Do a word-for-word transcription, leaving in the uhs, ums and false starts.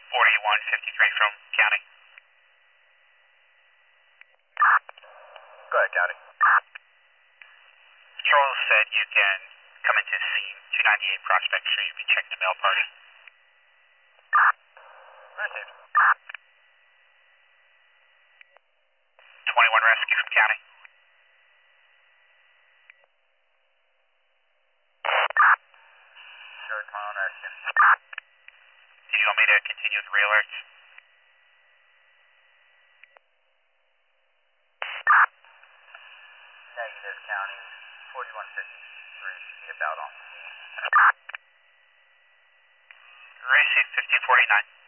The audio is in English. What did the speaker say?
forty-one fifty-three from county. Go ahead, county. Charles said you can come into scene, two ninety-eight Prospect Street. You'll be checking the mail party. Received. twenty-one rescue from county. Sure, twenty-one rescue. Do you want me to continue with the real alerts? Negative, county. forty-one fifty-three should be about on scene. Receive fifteen forty-nine.